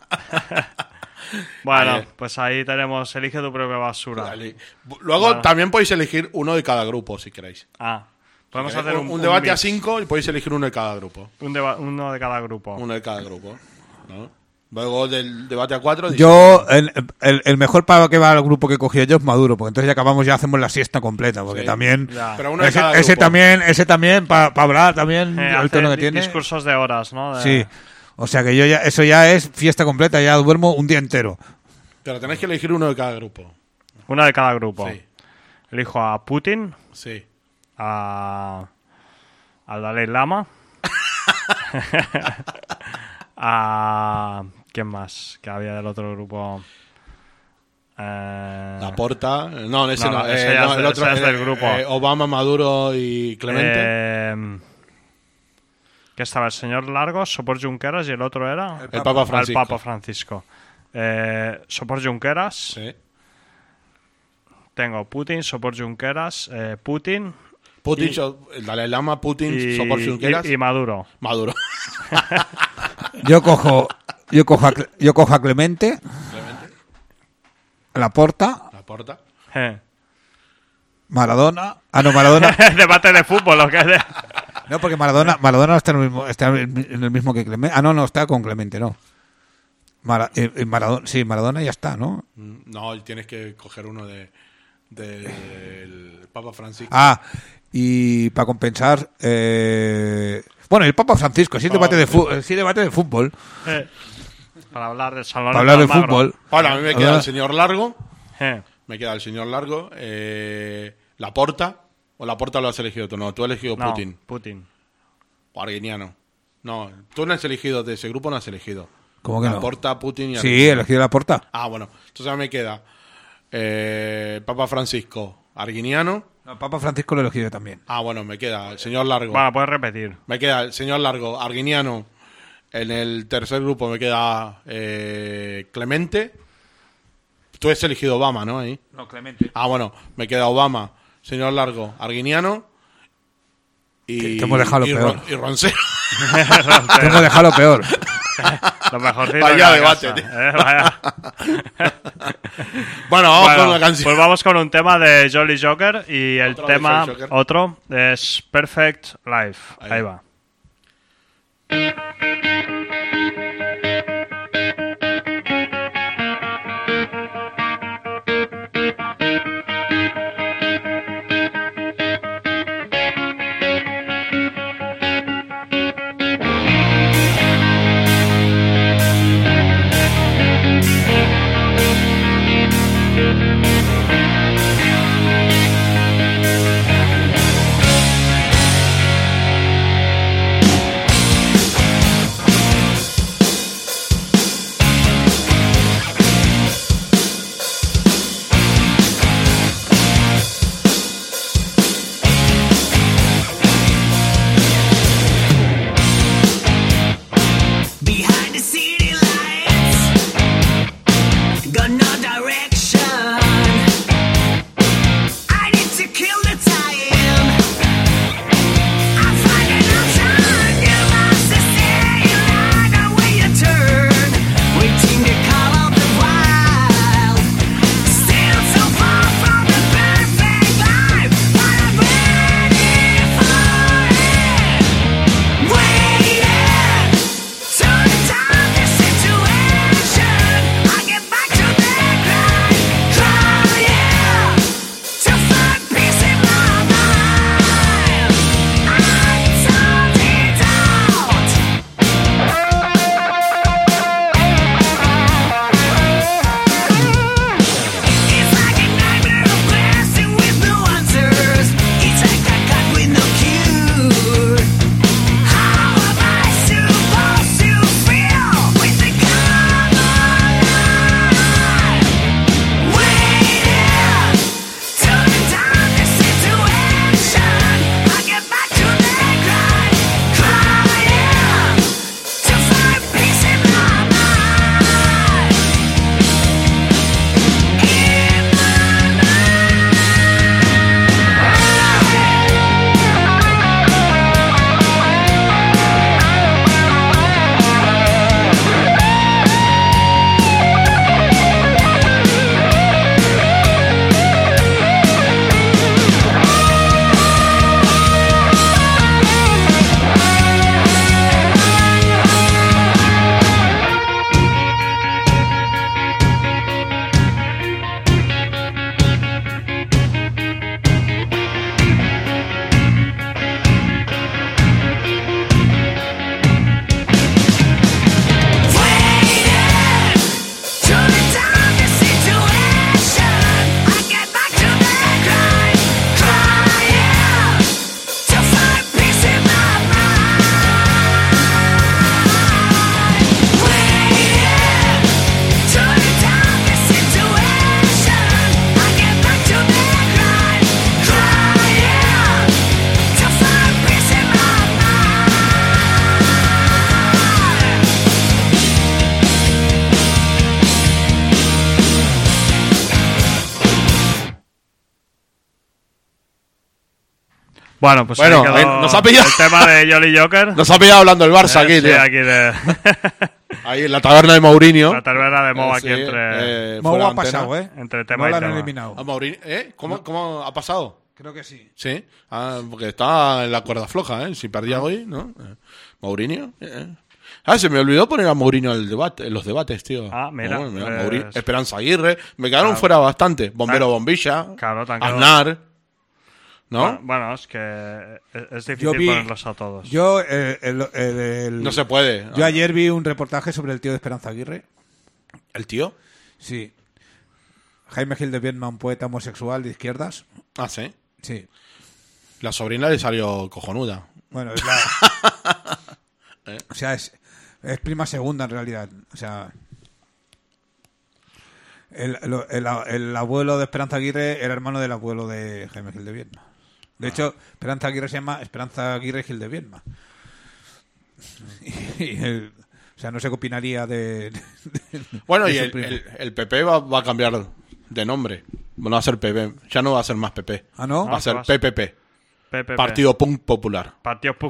Bueno, Ahí. pues ahí tenemos elige tu propia basura. Dale. Luego Bueno. también podéis elegir uno de cada grupo si queréis. Ah, podemos Si hacer queréis un debate a mix. 5 y podéis elegir uno de cada grupo. Uno de cada grupo. Uno de cada grupo. ¿no? Luego del debate a 4. Yo, el mejor para que va al grupo que cogí yo es Maduro, porque entonces ya acabamos, ya hacemos la siesta completa, porque Sí. también... Ya. Pero uno de Ese, cada ese grupo. también, para hablar también, el Hace tono que tiene. discursos de horas, ¿no? De- Sí, o sea que yo ya, eso ya es fiesta completa, ya duermo un día entero. Pero tenéis que elegir uno de cada grupo. Uno de cada grupo. Sí. Elijo a Putin, Sí. al Dalai Lama, a... ¿Quién más que había del otro grupo? Laporta. No, ese no. ese ya el otro es del grupo. Obama, Maduro y Clemente. Que estaba el señor Largo, Sopor Junqueras y el otro era El Papa Francisco. El Papa Francisco. Sopor Junqueras. Sí. Tengo Putin, Sopor Junqueras, Putin. Putin, el Dalai Lama, Putin, Sopor Junqueras. Y Maduro. Maduro. Yo cojo a Clemente. Laporta. Laporta. Maradona. Ah, no, Maradona. Debate de fútbol, ¿o qué? No, porque Maradona no está en el mismo que Clemente. Ah, no, está con Clemente, no. Maradona ya está, ¿no? No, tienes que coger uno del Papa Francisco. Ah, y para compensar, bueno, el Papa Francisco, sí debate de fútbol. Para hablar del Salón. Para hablar de fútbol. Bueno, a mí me queda el señor Largo. Me queda el señor Largo. Laporta. ¿O Laporta lo has elegido tú? No, tú has elegido Putin. Putin. O Arguiniano. No, tú no has elegido, de ese grupo no has elegido. ¿Cómo que Laporta, Putin y Sí, Arguiniano. he elegido Laporta. Ah, bueno. Entonces me queda Papa Francisco, Arguiniano. No, Papa Francisco lo he elegido también. Ah, bueno, me queda el señor Largo. Bueno, puedes repetir. Me queda el señor Largo, Arguiniano. En el tercer grupo me queda Clemente. Tú has elegido Obama, ¿no? Ahí. No, Clemente. Ah, bueno, me queda Obama, señor Largo, Arguiniano. Y te hemos dejado lo peor. Y Roncero. Te hemos dejado lo peor. Lo mejorcito. Vaya debate, tío. Vaya. Bueno, vamos con una canción. Pues vamos con un tema de Jolly Joker y el tema, otro, es Perfect Life. Ahí va. Bueno, pues Bueno, ahí quedó nos ha pillado. el tema de Jolly Joker. Nos ha pillado hablando el Barça aquí, Sí, tío. aquí de Ahí en la taberna de Mourinho. la taberna de Mou aquí Sí, entre Mau fuera ha de antena. pasado, ¿eh? entre No tema y la han tema. eliminado. ¿A Mourinho? ¿Cómo ha pasado? Creo que sí. Sí, porque estaba en la cuerda floja, ¿eh? Si perdía hoy, ¿no? Mourinho. Se me olvidó poner a Mourinho en los debates, tío. Ah, mira, pues- Mourinho, Esperanza Aguirre. Me quedaron fuera bastante. Bombero Bombilla. Claro, tan claro. Aznar. ¿No? Bueno, es que es Yo difícil vi- ponerlos a todos. Yo, No se puede. Yo ayer vi un reportaje sobre el tío de Esperanza Aguirre. ¿El tío? Sí. Jaime Gil de Viedma, un poeta homosexual de izquierdas. Ah, sí. Sí. La sobrina le salió cojonuda. Bueno, es la... O sea, es prima segunda en realidad. O sea... El abuelo de Esperanza Aguirre era hermano del abuelo de Jaime Gil de Viedma. De hecho, Esperanza Aguirre se llama Esperanza Aguirre Gil de Viedma. O sea, no sé qué opinaría de Bueno, de y su primo. el PP va a cambiar de nombre. No va a ser PP. Ya no va a ser más PP. ¿Ah, no? Va a ser vas- PPP. PPP. Partido Punk Popular. Partido Punk.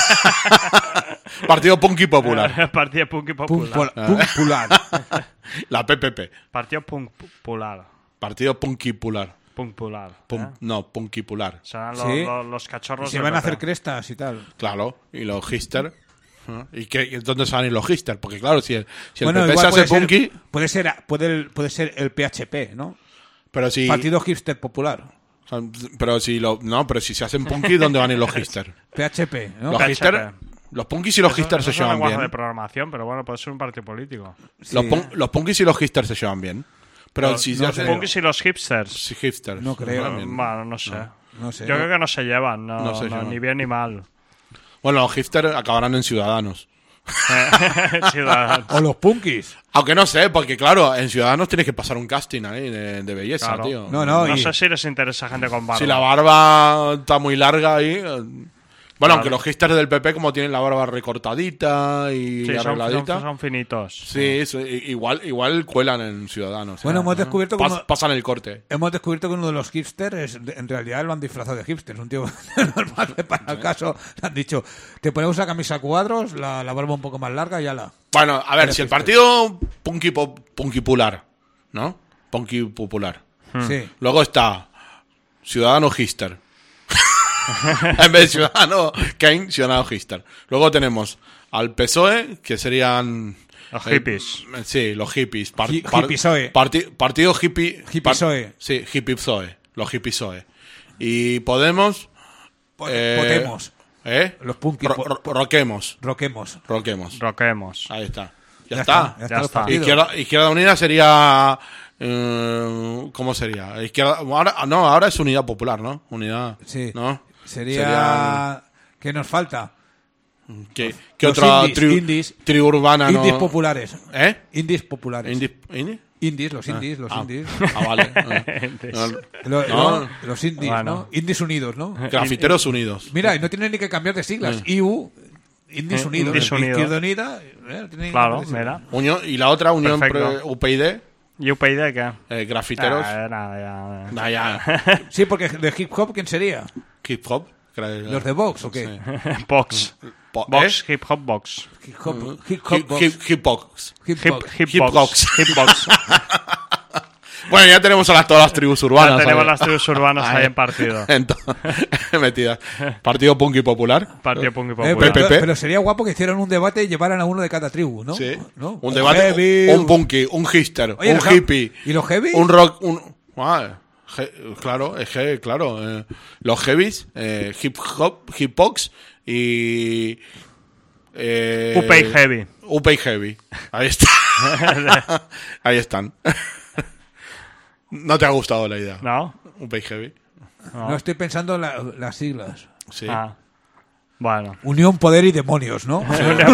Partido Punky Popular. Partido Punk y Popular. Popular. La PPP. Partido Punk Popular. Partido Punky Popular. Punkpular. No, Punky Popular. Serán Sí. los cachorros. Se del van a PP. hacer crestas y tal. Claro. Y los Hister. ¿Y dónde se van a ir los Hister? Porque claro, si el Bueno, PP se igual hace punky, puede ser el PHP, ¿no? pero si... Partido Hipster Popular. o sea, pero si se hacen punky, ¿dónde van a ir los Hister? PHP, ¿no? Los PHP. Hister... Los punkis y los Eso- Hister eso se es un llevan lenguaje bien. de programación, pero bueno, puede ser un partido político. Sí. Los punkis y los Hister se llevan bien. Pero si se no hacen... creo. Punkis y los hipsters. Sí, hipsters. No creo. se llevan bien. Bueno, no sé. No sé. Yo creo que no se llevan, No se llevan. ni bien ni mal. Bueno, los hipsters acabarán en Ciudadanos. Ciudadanos. O los punkis. Aunque no sé, porque claro, en Ciudadanos tienes que pasar un casting ahí de belleza, Claro. tío. No, No y- sé si les interesa gente con barba. Si la barba está muy larga ahí... Bueno, Claro. aunque los hipsters del PP como tienen la barba recortadita y Sí, arregladita... son finitos. Sí, igual cuelan en Ciudadanos. Bueno, hemos descubierto cómo... Pasan el corte. Hemos descubierto que uno de los hipsters, en realidad lo han disfrazado de hipsters. Un tío normal que para el caso le han dicho, te ponemos la camisa a cuadros, la barba un poco más larga y ala. Bueno, a ver, Era si el hipster. partido punkipular, ¿no? Punky popular. Sí. Luego está Ciudadano Hister. En vez de Ciudadano Kane, Ciudadano Hister. Luego tenemos al PSOE, que serían... Los hippies. Sí, los hippies. Hippiesoe. Partido hippie... Hippiesoe. Sí, hippiesoe. Los hippiesoe. Y Podemos... Potemos. Los punkis Roquemos. Roquemos. Roquemos. Ahí está. Ya Ya está. Ya Ya los está. partidos. Izquierda Unida sería... ¿cómo sería? Ahora es Unidad Popular, ¿no? Unidad... Sí. ¿no? Sería... ¿Qué nos falta? ¿Qué Los otra indies. tribu urbana no? Indies populares. ¿Eh? Indies populares. ¿Indie? Indies, los indies. Vale. Los indies, Bueno. ¿no? Indies unidos, ¿no? Grafiteros Unidos. Mira, y no tienen ni que cambiar de siglas. IU, Indies Unidos. Indies Unidos. Izquierda Unida. tienen Claro, que cambiar de mira. Y la otra, Unión Perfecto. UPyD, ¿Y UPyD qué? grafiteros. Nada, ya. Nah, ya. siglas. Sí, porque de hip hop, ¿quién sería? Hip hop. ¿Los de Vox o qué? Box. Po- Box, hip hop box. Hip hop, hip Hip, hop box. hip box. Hip Hip, box. hip Hip box. box. Hip box. Bueno, ya tenemos todas las tribus urbanas. Ya tenemos ahí. las tribus urbanas ahí en partido. Metidas. Partido Punky Popular. Partido Punk y Pero, Popular. PPP. pero sería guapo que hicieran un debate y llevaran a uno de cada tribu, ¿no? Sí. ¿No? Un debate. Heavy, Un punky, un hister, Oye, un los- hippie. ¿Y los heavy? Un rock. Claro, claro. Los heavies, hip hop, hip box y. UPy Heavy. UPy Heavy. Ahí está. Ahí están. ¿No te ha gustado la idea? ¿No? UPy Heavy. No estoy pensando en las siglas. Sí. Ah. Bueno. Unión, poder y demonios, ¿no?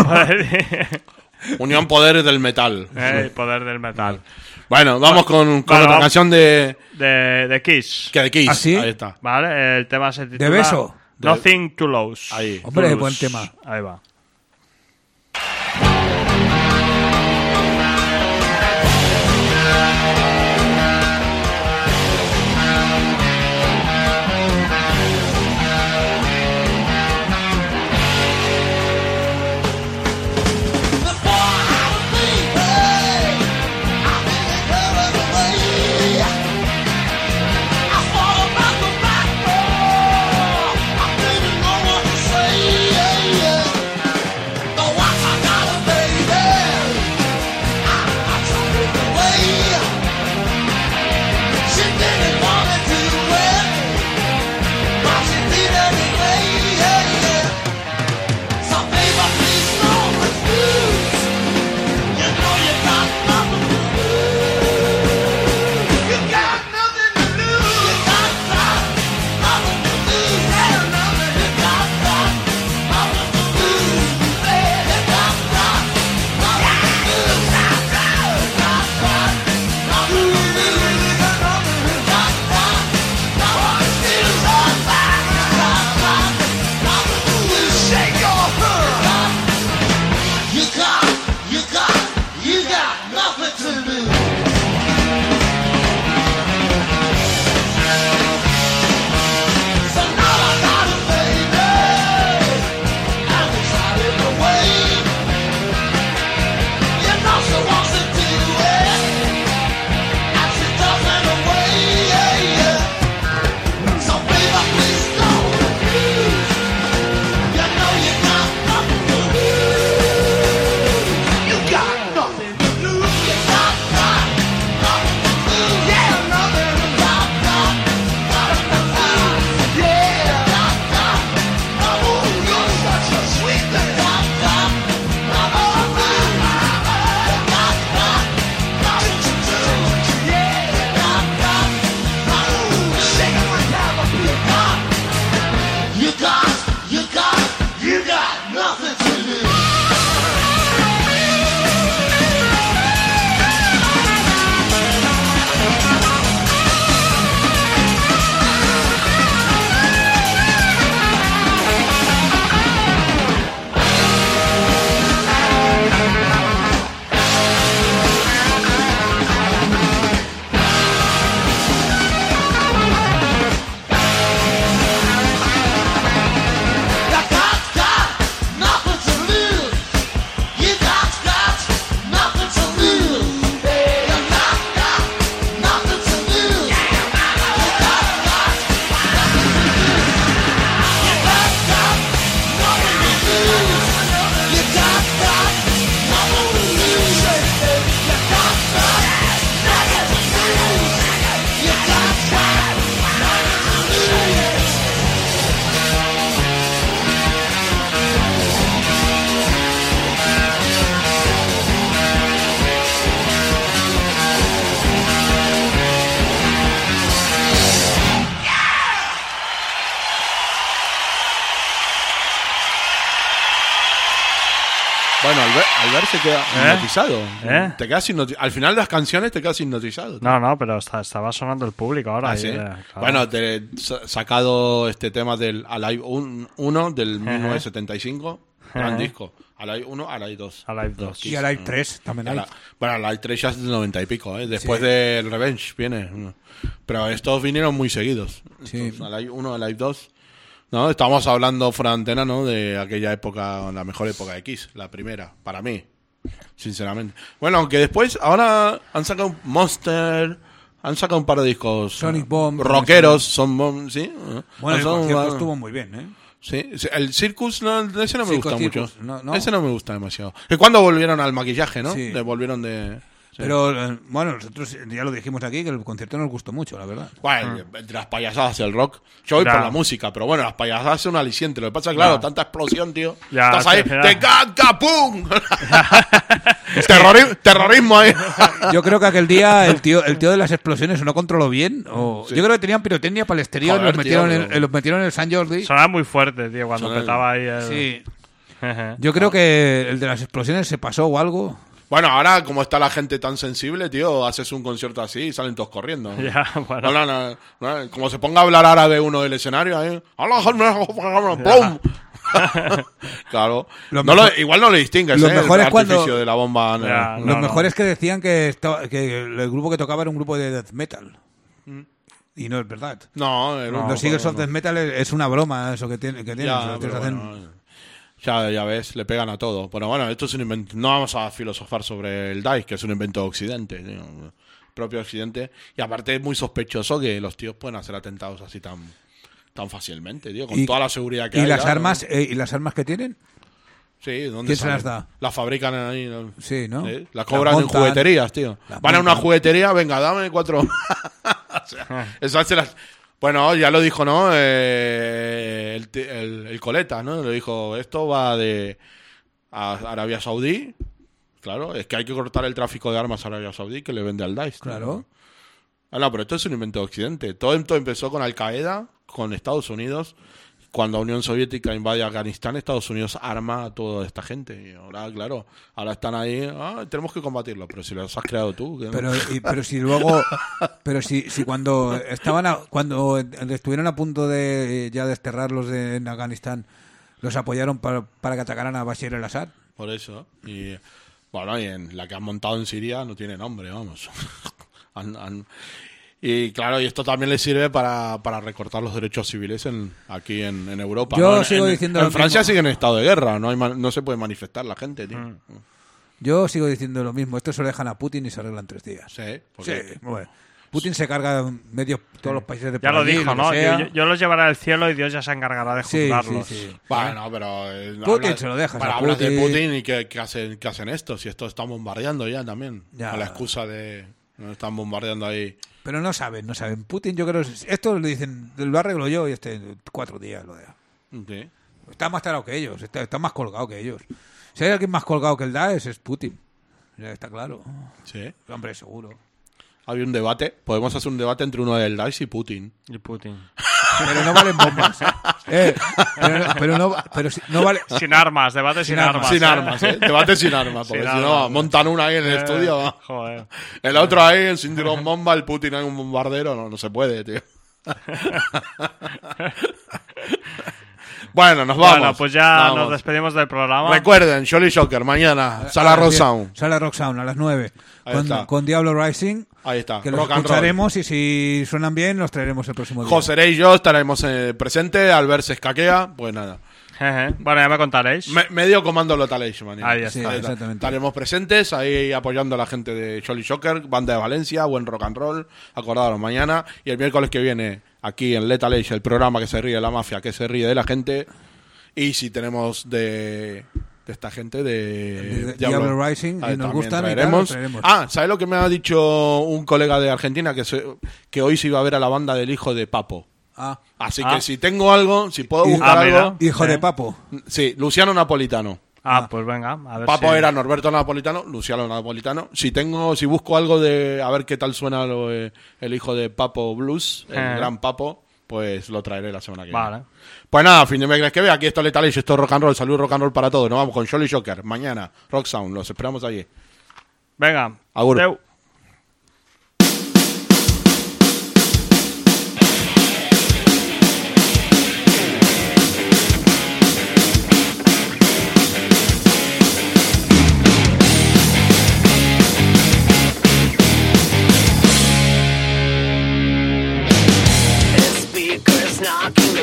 Unión Poder del Metal. Poder del metal. Bueno, vamos con otra vamos. canción de Kiss. Que de Kiss. ¿Ah, sí? Ahí está. Vale, el tema se titula... ¿De beso? Nothing to Lose. Ahí. Hombre, To buen lose. tema. Ahí va. Bueno, al ver se queda hipnotizado. ¿Eh? Te quedas al final de las canciones te quedas hipnotizado. No, pero estaba sonando el público ahora. Ah, ¿sí? Claro. Bueno, te he sacado este tema del Alive 1 del 1975. Gran disco. Alive 1, Alive 2. Alive 2. Y Alive 3 también hay. Bueno, Alive 3 ya es del 90 y pico, después del Revenge viene. Pero estos vinieron muy seguidos. Sí. Estos, Alive 1, Alive 2. No, estamos hablando fuera de antena, ¿no? De aquella época, la mejor época de Kiss, la primera, para mí, sinceramente. Bueno, aunque después, ahora han sacado Monster, han sacado un par de discos Sonic Bomb, rockeros, son Bomb, ¿sí? Bueno, el concierto estuvo muy bien, ¿eh? Sí, el Circus, no, ese no me gusta Circus, mucho. no. Ese no me gusta demasiado. Es cuando volvieron al maquillaje, ¿no? Sí. Volvieron de... Sí. Pero, bueno, nosotros ya lo dijimos aquí, que el concierto nos gustó mucho, la verdad. Bueno, entre las payasadas y el rock. Yo voy por la música, pero bueno, las payasadas son un aliciente. Lo que pasa es, claro, tanta explosión, tío. Ya, estás ahí, sí, ¡te ¡pum! Terrorismo ahí. Yo creo que aquel día el tío de las explosiones no controló bien. Sí. Yo creo que tenían pirotecnia para el exterior. Joder, los metieron en el San Jordi. Sonaba muy fuerte, tío, cuando petaba ahí el... Sí. Yo creo que el de las explosiones se pasó o algo. Bueno, ahora como está la gente tan sensible, tío, haces un concierto así y salen todos corriendo. Ya, bueno. No, como se ponga a hablar árabe uno del escenario, ahí. ¡Pum! Claro. Igual no le distingues, lo mejor el es cuando artificio de la bomba. Lo mejor es que decían que el grupo que tocaba era un grupo de death metal. Y no es verdad. Los Eagles of Death Metal es una broma eso que tienen. Ya ves, le pegan a todo. Pero bueno, esto es un invento. No vamos a filosofar sobre el DICE, que es un invento de Occidente, tío. Propio Occidente. Y aparte es muy sospechoso que los tíos pueden hacer atentados así tan fácilmente, tío. Con toda la seguridad que hay. ¿Y las armas? ¿Y las armas que tienen? Sí, ¿dónde ¿Quién se las da? Las fabrican ahí, ¿no? Sí, ¿no? Las cobran en jugueterías, tío. Van a una juguetería, venga, dame 4. O sea, esas se las... Bueno, ya lo dijo, ¿no? El Coleta, ¿no? Lo dijo, esto va de Arabia Saudí. Claro, es que hay que cortar el tráfico de armas a Arabia Saudí que le vende al DICE. Claro. No, pero esto es un invento de Occidente. Todo esto empezó con Al-Qaeda, con Estados Unidos. Cuando la Unión Soviética invade Afganistán, Estados Unidos arma a toda esta gente. Y ahora, claro, ahora están ahí, tenemos que combatirlo. Pero si los has creado tú. Pero si luego, si cuando cuando estuvieron a punto de ya desterrarlos en Afganistán, los apoyaron para que atacaran a Bashar al-Assad. Por eso. Y bueno, y en la que han montado en Siria no tiene nombre, vamos. Y claro, y esto también le sirve para recortar los derechos civiles aquí en Europa. Yo ¿no? sigo diciendo en lo Francia mismo. siguen en estado de guerra, no se puede manifestar la gente, tío. Yo sigo diciendo lo mismo. Esto se lo dejan a Putin y se arreglan 3 días. Sí, bueno. Putin se carga todos los países de ya lo allí, dijo, ¿no? Yo los llevaré al cielo y Dios ya se encargará de juzgarlos. Sí. Bueno, pero... Putin se lo dejas para a hablar Putin. de Putin y qué hacen esto, si esto están bombardeando ya también. Ya. Con la excusa de... No están bombardeando ahí. Pero no saben. Putin, yo creo... Esto le dicen, lo arreglo yo y 4 días lo deja. Sí. Está más tarado que ellos, está más colgado que ellos. Si hay alguien más colgado que el Daesh es Putin. Ya está claro. Sí. Hombre, seguro. Había un debate. Podemos hacer un debate entre uno del DICE y Putin. Pero no valen bombas. Pero no vale... Sin armas, debate sin armas. Sin armas, debate sin armas. Porque si no, montan una ahí en el estudio. Va. Joder. El otro ahí, el cinturón bomba, el Putin ahí un bombardero. No se puede, tío. Bueno, nos vamos. Bueno, pues ya nos despedimos del programa. Recuerden, Jolly Shocker, mañana, Sala Rock Sound. Sala Rock Sound, a las 9. Con Diablo Rising. Ahí está. Que los escucharemos y si suenan bien, los traeremos el próximo día. José y yo estaremos presentes. Albert se escaquea. Pues nada. Bueno, ya me contaréis. Medio comando Lotalation, mañana. Ahí está. Sí, exactamente. Estaremos presentes ahí apoyando a la gente de Jolly Shocker, banda de Valencia, buen rock and roll. Acordaros mañana. Y el miércoles que viene, aquí en Lethal Age, el programa que se ríe de la mafia, que se ríe de la gente. Y si tenemos de esta gente de Diablo Rising, y nos gustan, traeremos. traeremos. ¿Sabes lo que me ha dicho un colega de Argentina? Que hoy se iba a ver a la banda del hijo de Papo. Así que si tengo algo, si puedo buscar algo... Hijo de Papo. Sí, Luciano Napolitano. Pues venga, a ver. Papo era Norberto Napolitano, Luciano Napolitano. Si busco algo de a ver qué tal suena el hijo de Papo Blues, el gran Papo, pues lo traeré la semana que Vale. viene. Pues nada, fin de mes que ve, aquí esto Lethal Age, esto es Rock and Roll, salud rock and roll para todos. Nos vamos con Jolly Joker, mañana, Rock Sound, los esperamos allí. Venga. Agur. Adeu. Speakers knocking